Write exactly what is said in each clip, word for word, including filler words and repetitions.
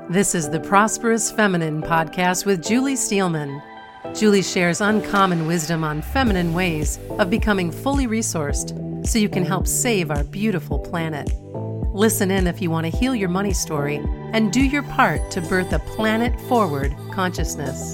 This is the Prosperous Feminine podcast with Julie Steelman. Julie shares uncommon wisdom on feminine ways of becoming fully resourced so you can help save our beautiful planet. Listen in if you want to heal your money story and do your part to birth a planet-forward consciousness.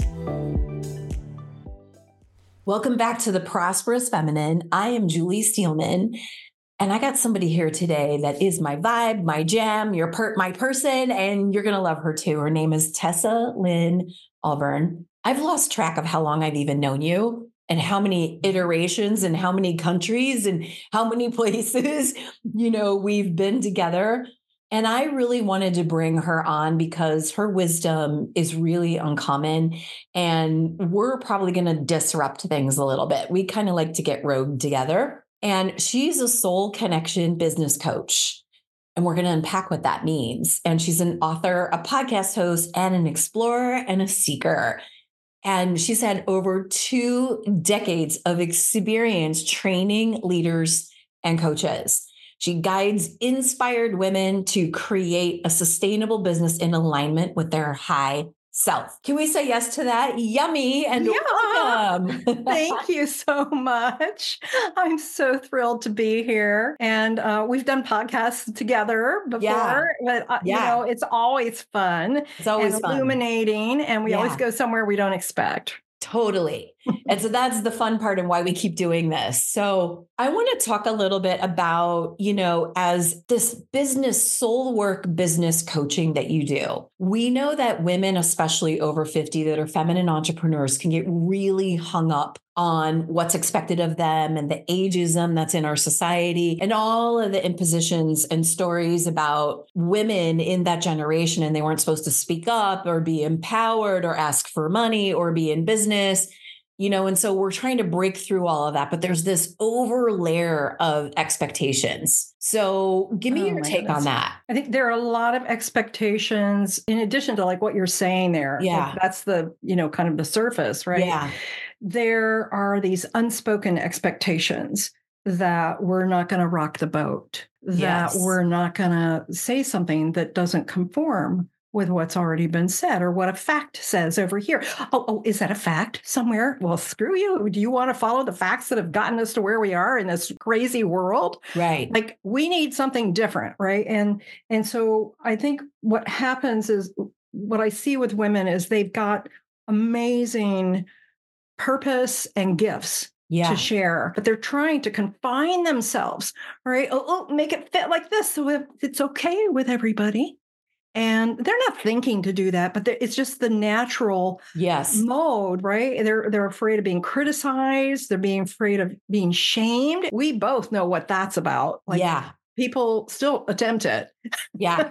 Welcome back to the Prosperous Feminine. I am Julie Steelman, and I got somebody here today that is my vibe, my jam, your per- my person, and you're going to love her too. Her name is Tessa Lynn Alburn. I've lost track of how long I've even known you and how many iterations and how many countries and how many places, you know, we've been together. And I really wanted to bring her on because her wisdom is really uncommon, and we're probably going to disrupt things a little bit. We kind of like to get rogue together. And she's a soul connection business coach. And we're going to unpack what that means. And she's an author, a podcast host, and an explorer and a seeker. And she's had over two decades of experience training leaders and coaches. She guides inspired women to create a sustainable business in alignment with their high self. Can we say yes to that? Yummy and yeah. welcome. Thank you so much. I'm so thrilled to be here. And uh, we've done podcasts together before, Yeah. but uh, Yeah. you know, it's always fun. It's always and fun. Illuminating, and we Yeah. always go somewhere we don't expect. Totally. And so that's the fun part and why we keep doing this. So I want to talk a little bit about, you know, as this business soul work business coaching that you do. We know that women, especially over fifty, that are feminine entrepreneurs can get really hung up on what's expected of them and the ageism that's in our society and all of the impositions and stories about women in that generation. And they weren't supposed to speak up or be empowered or ask for money or be in business. You know, and so we're trying to break through all of that, but there's this over layer of expectations. So give me Oh your my take goodness. on that. I think there are a lot of expectations in addition to like what you're saying there. Yeah. Like that's the, you know, kind of the surface, right? Yeah. There are these unspoken expectations that we're not going to rock the boat, that Yes. we're not going to say something that doesn't conform with what's already been said or what a fact says over here. Oh, oh, is that a fact somewhere? Well, screw you. Do you want to follow the facts that have gotten us to where we are in this crazy world? Right. Like we need something different, right? And and so I think what happens is what I see with women is they've got amazing purpose and gifts Yeah. to share, but they're trying to confine themselves, right? Oh, oh, make it fit like this so it's okay with everybody. And they're not thinking to do that, but it's just the natural Yes. mode, right? They're they're afraid of being criticized. They're being afraid of being shamed. We both know what that's about. Like, yeah. people still attempt it. Yeah.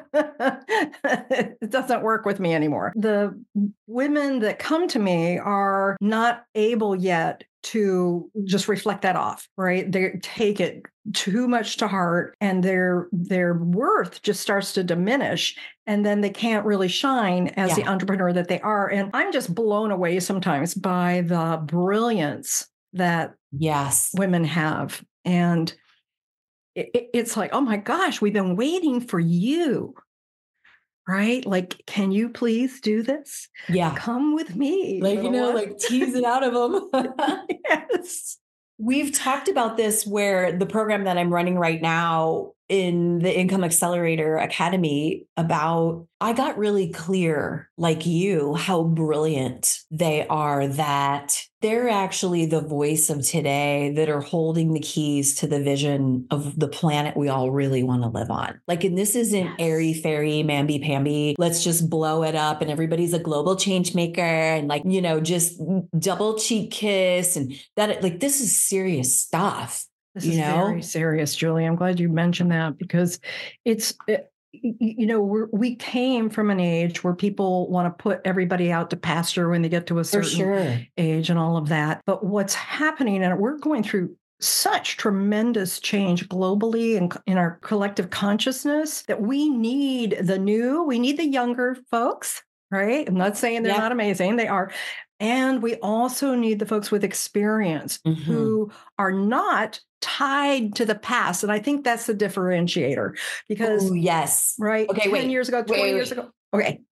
It doesn't work with me anymore. The women that come to me are not able yet to just reflect that off, right? They take it too much to heart and their their worth just starts to diminish, and then they can't really shine as Yeah. the entrepreneur that they are. And I'm just blown away sometimes by the brilliance that Yes. women have. And it, it's like, oh my gosh, we've been waiting for you, right? Like, can you please do this? Yeah. Come with me. Like, you know, one. like tease it out of them. Yes. We've talked about this where the program that I'm running right now in the Income Accelerator Academy about, I got really clear, like you, how brilliant they are, that they're actually the voice of today that are holding the keys to the vision of the planet we all really want to live on. Like, and this isn't Yes. airy fairy, mamby-pamby, let's just blow it up and everybody's a global change maker and like, you know, just double cheek kiss and that, like, this is serious stuff. This You is know? very serious, Julie. I'm glad you mentioned that because it's, it, you know, we're, we came from an age where people want to put everybody out to pasture when they get to a For certain sure. age and all of that. But what's happening, and we're going through such tremendous change globally and in our collective consciousness that we need the new, we need the younger folks, right? I'm not saying they're Yep. not amazing. They are. And we also need the folks with experience Mhm. who are not tied to the past. And I think that's the differentiator because, Ooh, yes. right, Okay, ten wait. years ago, twenty Wait, wait, years wait. ago. Okay.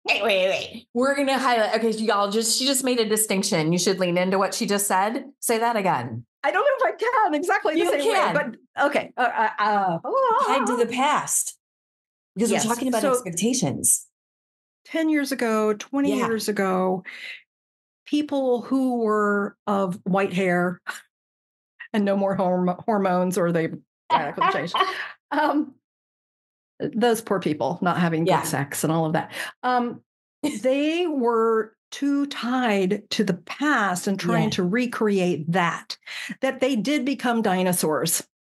wait, wait, wait. We're going to highlight. Okay, so y'all just, she just made a distinction. You should lean into what she just said. Say that again. I don't know if I can exactly the You same can. way, but okay. Uh, uh, uh, Tied to the past. Because Yes. we're talking about So- expectations. ten years ago, twenty Yeah. years ago, people who were of white hair and no more horm- hormones or they radically changed. Um, those poor people not having good Yeah. sex and all of that. Um, they were too tied to the past and trying Yeah. to recreate that, that they did become dinosaurs.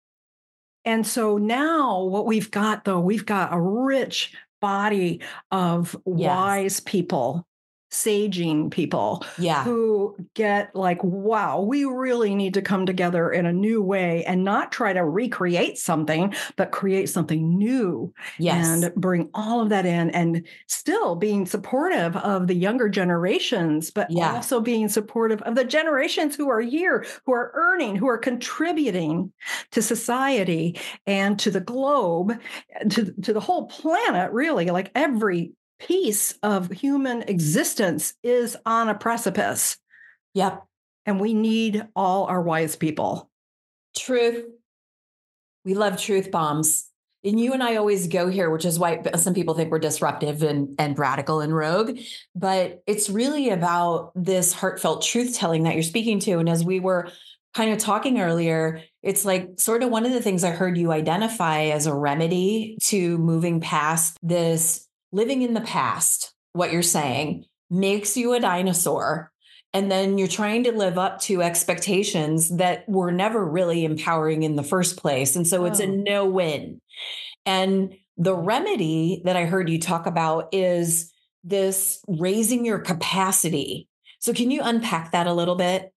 And so now what we've got, though, we've got a rich body of Yes. wise people, saging people Yeah. who get like, wow, we really need to come together in a new way and not try to recreate something, but create something new Yes. and bring all of that in and still being supportive of the younger generations, but Yeah. also being supportive of the generations who are here, who are earning, who are contributing to society and to the globe, to, to the whole planet, really. Like every piece of human existence is on a precipice. Yep. And we need all our wise people. Truth. We love truth bombs. And you and I always go here, which is why some people think we're disruptive and, and radical and rogue. But it's really about this heartfelt truth telling that you're speaking to. And as we were kind of talking earlier, it's like sort of one of the things I heard you identify as a remedy to moving past this living in the past. What you're saying makes you a dinosaur. And then you're trying to live up to expectations that were never really empowering in the first place. And so it's a Oh. no win. And the remedy that I heard you talk about is this raising your capacity. So can you unpack that a little bit?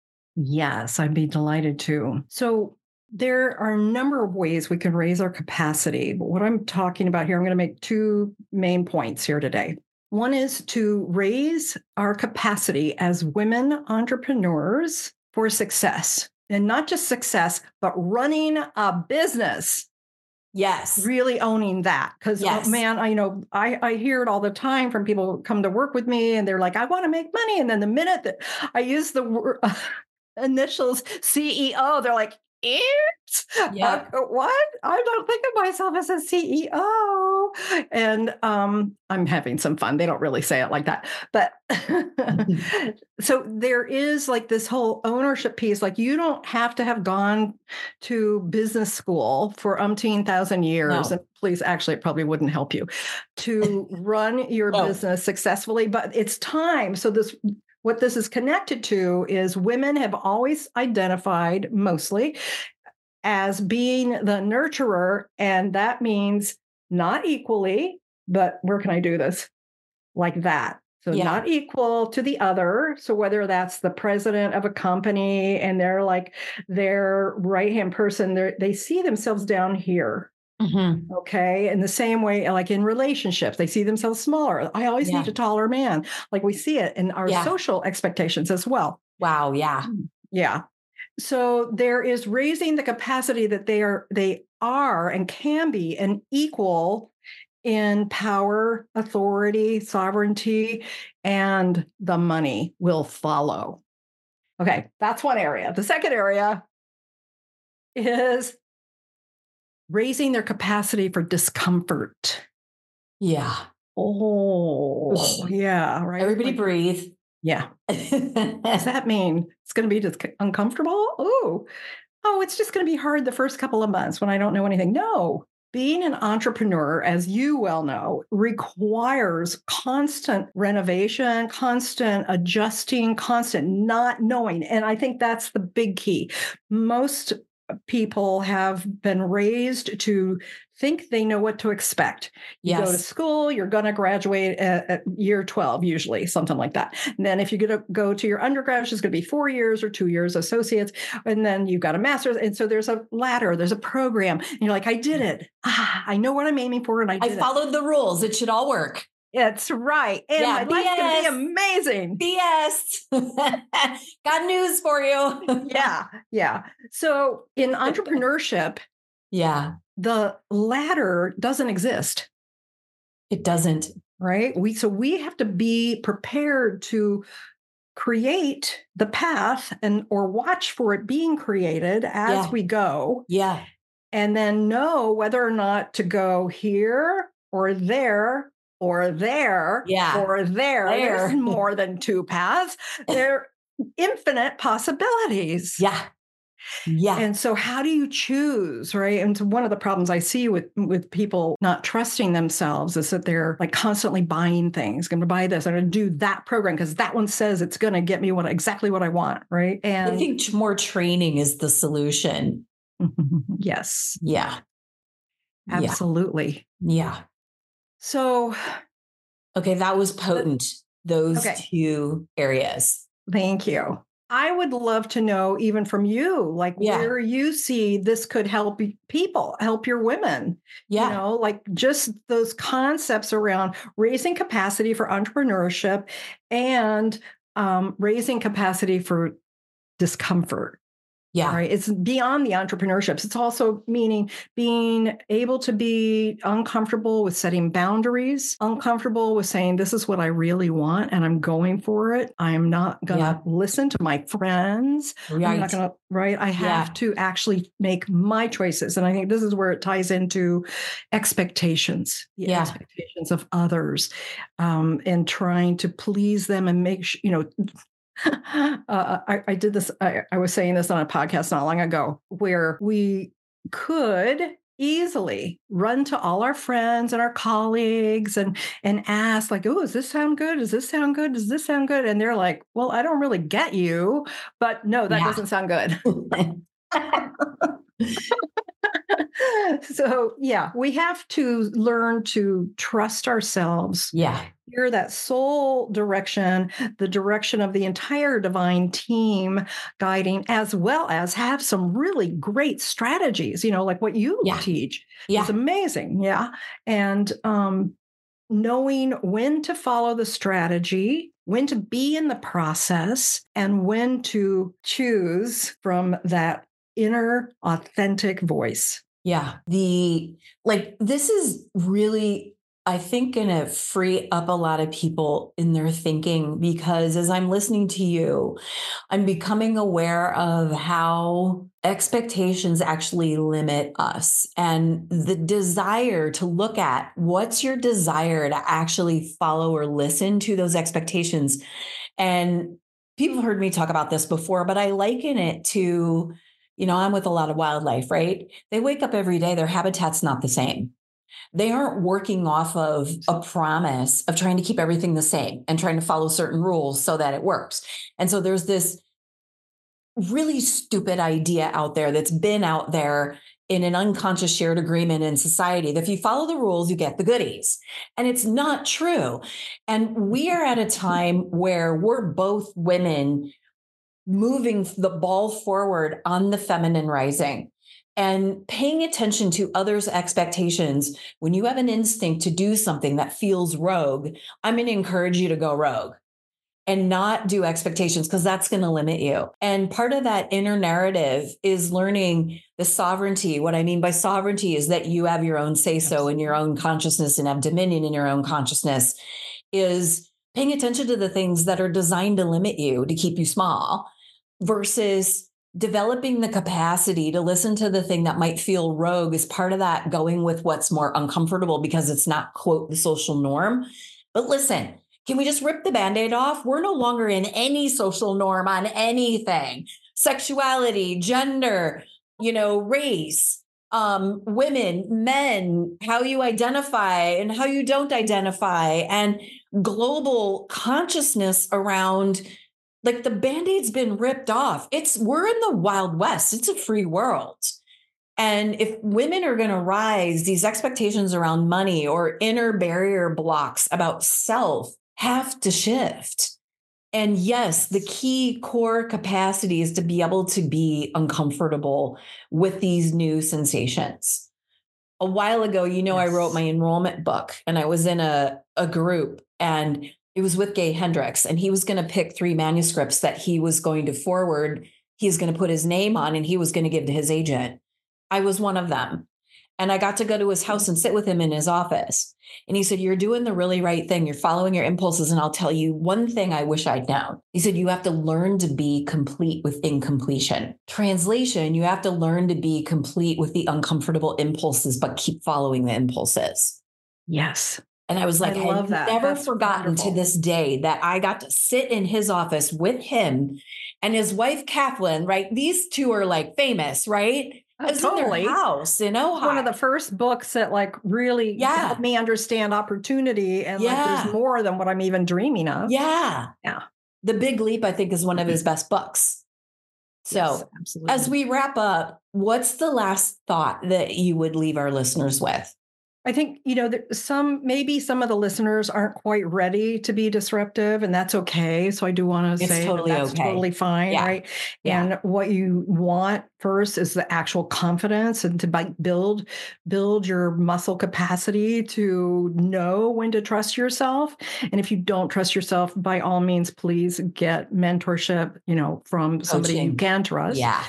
Yes, I'd be delighted to. So there are a number of ways we can raise our capacity. But what I'm talking about here, I'm going to make two main points here today. One is to raise our capacity as women entrepreneurs for success, and not just success, but running a business. Yes. Really owning that. Because, Yes. oh, man, I you know I, I hear it all the time from people who come to work with me and they're like, I want to make money. And then the minute that I use the word, uh, initials C E O, they're like, it? Yep. Uh, what? I don't think of myself as a C E O. And um, I'm having some fun. They don't really say it like that. But so there is like this whole ownership piece. Like you don't have to have gone to business school for umpteen thousand years. No. And please, actually, it probably wouldn't help you to run your No. business successfully. But it's time. So this what this is connected to is women have always identified mostly as being the nurturer. And that means not equally, but where can I do this? Like that. So Yeah. not equal to the other. So whether that's the president of a company and they're like their right-hand person, they they see themselves down here. Mm-hmm. Okay. In the same way, like in relationships, they see themselves smaller. I always Yeah. need a taller man. Like we see it in our Yeah. social expectations as well. Wow. Yeah. Yeah. So there is raising the capacity that they are, they are and can be an equal in power, authority, sovereignty, and the money will follow. Okay. That's one area. The second area is raising their capacity for discomfort. Yeah. Oh, yeah. Right. Everybody Like, breathe. yeah. What does that mean? It's going to be just uncomfortable? Oh, oh, it's just going to be hard the first couple of months when I don't know anything. No. Being an entrepreneur, as you well know, requires constant renovation, constant adjusting, constant not knowing. And I think that's the big key. Most people have been raised to think they know what to expect. You Yes. go to school, you're going to graduate at, at year twelve, usually, something like that. And then if you're going to go to your undergrad, it's going to be four years or two years associates. And then you've got a master's. And so there's a ladder, there's a program. And you're like, I did it. Ah, I know what I'm aiming for. And I I did it. followed the rules. It should all work. It's right. And Yeah, my life's going B S. to be amazing. B S. Got news for you. Yeah. Yeah. So in entrepreneurship, Yeah. the ladder doesn't exist. It doesn't. right? We so we have to be prepared to create the path and or watch for it being created as Yeah. we go, Yeah. and then know whether or not to go here or there or there Yeah. or there. There. There's more than two paths. There are infinite possibilities. Yeah. Yeah. And so how do you choose, right? And so one of the problems I see with with people not trusting themselves is that they're like constantly buying things. I'm going to buy this. I'm going to do that program because that one says it's going to get me what exactly what I want, right? And I think more training is the solution. yes. Yeah. Absolutely. Yeah. So, okay, that was potent. Those okay. two areas. Thank you. I would love to know, even from you, like Yeah. where you see this could help people, help your women. Yeah. You know, like just those concepts around raising capacity for entrepreneurship and um, raising capacity for discomfort. Yeah. Right. It's beyond the entrepreneurships. It's also meaning being able to be uncomfortable with setting boundaries, uncomfortable with saying, this is what I really want and I'm going for it. I am not going to Yeah. listen to my friends. Right. I'm not going to, right. I have Yeah. to actually make my choices. And I think this is where it ties into expectations, the Yeah. expectations of others, um, and trying to please them and make sure, you know, Uh, I, I did this. I, I was saying this on a podcast not long ago, where we could easily run to all our friends and our colleagues and and ask, like, "Oh, does this sound good? Does this sound good? Does this sound good?" And they're like, "Well, I don't really get you, but no, that Yeah. doesn't sound good." So, yeah, we have to learn to trust ourselves. Yeah. Hear that soul direction, the direction of the entire divine team guiding, as well as have some really great strategies, you know, like what you Yeah. teach Yeah. is amazing. Yeah. And um, knowing when to follow the strategy, when to be in the process, and when to choose from that inner authentic voice. Yeah. The like, this is really, I think, going to free up a lot of people in their thinking, because as I'm listening to you, I'm becoming aware of how expectations actually limit us, and the desire to look at what's your desire to actually follow or listen to those expectations. And people have heard me talk about this before, but I liken it to, you know, I'm with a lot of wildlife, right? They wake up every day, their habitat's not the same. They aren't working off of a promise of trying to keep everything the same and trying to follow certain rules so that it works. And so there's this really stupid idea out there that's been out there in an unconscious shared agreement in society that if you follow the rules, you get the goodies. And it's not true. And we are at a time where we're both women moving the ball forward on the feminine rising and paying attention to others' expectations. When you have an instinct to do something that feels rogue, I'm going to encourage you to go rogue and not do expectations, because that's going to limit you. And part of that inner narrative is learning the sovereignty. What I mean by sovereignty is that you have your own say-so in your own consciousness and have dominion in your own consciousness, is paying attention to the things that are designed to limit you, to keep you small, versus developing the capacity to listen to the thing that might feel rogue as part of that going with what's more uncomfortable because it's not, quote, the social norm. But listen, can we just rip the Band-Aid off? We're no longer in any social norm on anything. Sexuality, gender, you know, race, um, women, men, how you identify and how you don't identify, and global consciousness around. Like, the Band-Aid's been ripped off. It's we're in the Wild West. It's a free world. And if women are going to rise, these expectations around money or inner barrier blocks about self have to shift. And yes, the key core capacity is to be able to be uncomfortable with these new sensations. A while ago, you know, yes. I wrote my enrollment book, and I was in a, a group, and it was with Gay Hendricks, and he was going to pick three manuscripts that he was going to forward. He's going to put his name on, and he was going to give to his agent. I was one of them. And I got to go to his house and sit with him in his office. And he said, you're doing the really right thing. You're following your impulses. And I'll tell you one thing I wish I'd known. He said, you have to learn to be complete with incompletion. Translation, you have to learn to be complete with the uncomfortable impulses, but keep following the impulses. Yes. And I was like, I love I've that. never That's forgotten wonderful. to this day that I got to sit in his office with him and his wife, Kathleen, right? These two are like famous, right? Oh, I was in totally. their house in Ojai. One of the first books that like really Yeah. helped me understand opportunity and like Yeah. there's more than what I'm even dreaming of. Yeah. Yeah. The Big Leap, I think, is one of his best books. So Yes, absolutely. as we wrap up, what's the last thought that you would leave our listeners with? I think, you know, that some, maybe some of the listeners aren't quite ready to be disruptive, and that's okay. So I do want to It's say totally that that's okay. totally fine, Yeah. right? Yeah. And what you want first is the actual confidence and to like build, build your muscle capacity to know when to trust yourself. And if you don't trust yourself, by all means, please get mentorship, you know, from somebody you Coaching. can trust. Yeah.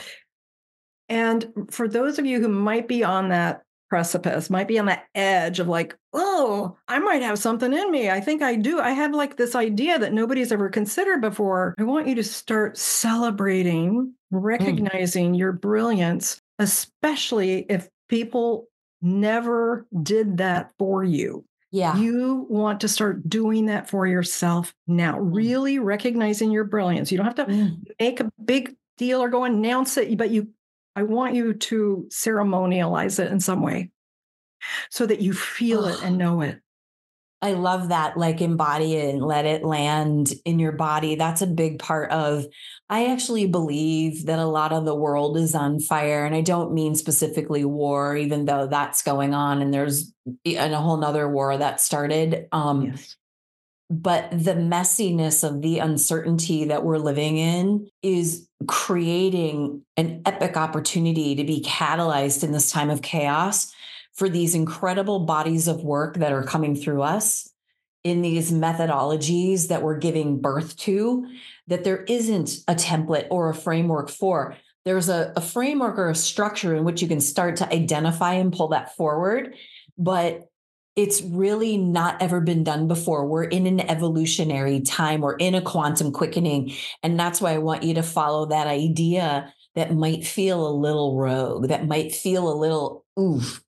And for those of you who might be on that precipice, might be on that edge of like, oh, I might have something in me. I think I do. I have like this idea that nobody's ever considered before. I want you to start celebrating, recognizing mm. your brilliance, especially if people never did that for you. Yeah. You want to start doing that for yourself now, mm. really recognizing your brilliance. You don't have to mm. make a big deal or go announce it, but you I want you to ceremonialize it in some way so that you feel it and know it. I love that, like embody it and let it land in your body. That's a big part of, I actually believe that a lot of the world is on fire. And I don't mean specifically war, even though that's going on and there's and a whole nother war that started. Um, yes. But the messiness of the uncertainty that we're living in is creating an epic opportunity to be catalyzed in this time of chaos for these incredible bodies of work that are coming through us in these methodologies that we're giving birth to, that there isn't a template or a framework for. There's a, a framework or a structure in which you can start to identify and pull that forward, but it's really not ever been done before. We're in an evolutionary time. We're in a quantum quickening. And that's why I want you to follow that idea that might feel a little rogue, that might feel a little, oof.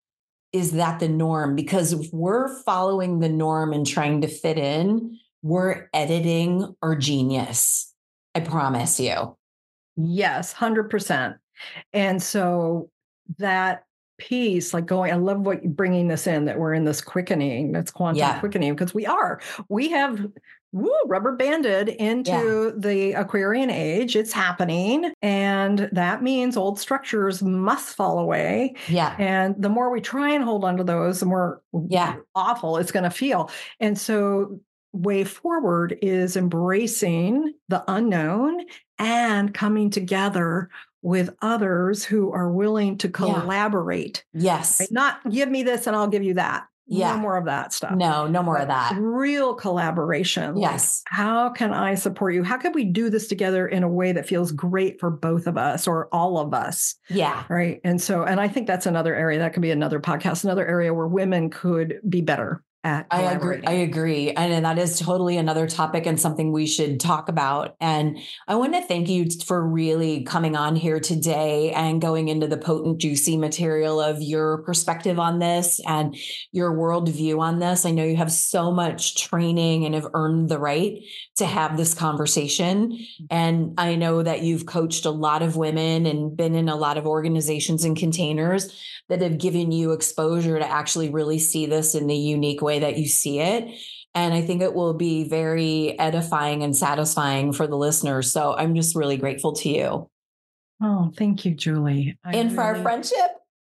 Is that the norm? Because if we're following the norm and trying to fit in, we're editing our genius. I promise you. Yes, one hundred percent. And so that piece, like going, I love what you're bringing this in, that we're in this quickening, that's quantum yeah. quickening, because we are. We have woo, rubber banded into yeah. the Aquarian age. It's happening. And that means old structures must fall away. Yeah. And the more we try and hold on to those, the more yeah. awful it's going to feel. And so way forward is embracing the unknown and coming together with others who are willing to collaborate. Yeah. Yes. Right? Not give me this and I'll give you that. Yeah. No more of that stuff. No, no more but of that. Real collaboration. Yes. Like, how can I support you? How can we do this together in a way that feels great for both of us or all of us? Yeah. Right. And so, and I think that's another area that could be another podcast, another area where women could be better. I agree. I agree. And that is totally another topic and something we should talk about. And I want to thank you for really coming on here today and going into the potent, juicy material of your perspective on this and your worldview on this. I know you have so much training and have earned the right to have this conversation. And I know that you've coached a lot of women and been in a lot of organizations and containers that have given you exposure to actually really see this in the unique way that you see it. And I think it will be very edifying and satisfying for the listeners. So I'm just really grateful to you. Oh, thank you, Julie. I and really... for our friendship.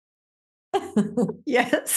Yes.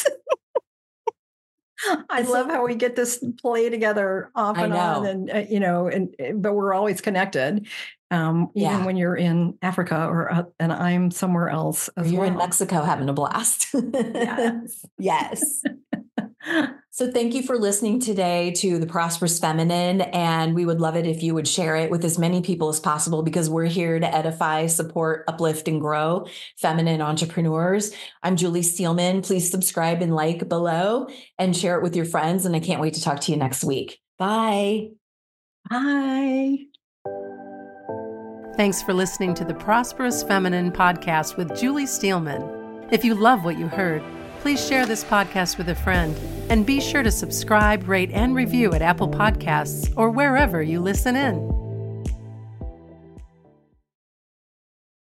I it's love a... how we get this play together off and on and, uh, you know, and, but we're always connected. Um, even yeah. when you're in Africa or, uh, and I'm somewhere else as you're well. in Mexico having a blast. Yes. Yes. So thank you for listening today to The Prosperous Feminine. And we would love it if you would share it with as many people as possible, because we're here to edify, support, uplift, and grow feminine entrepreneurs. I'm Julie Steelman. Please subscribe and like below and share it with your friends. And I can't wait to talk to you next week. Bye. Bye. Thanks for listening to the Prosperous Feminine podcast with Julie Steelman. If you love what you heard, please share this podcast with a friend, and be sure to subscribe, rate, and review at Apple Podcasts or wherever you listen in.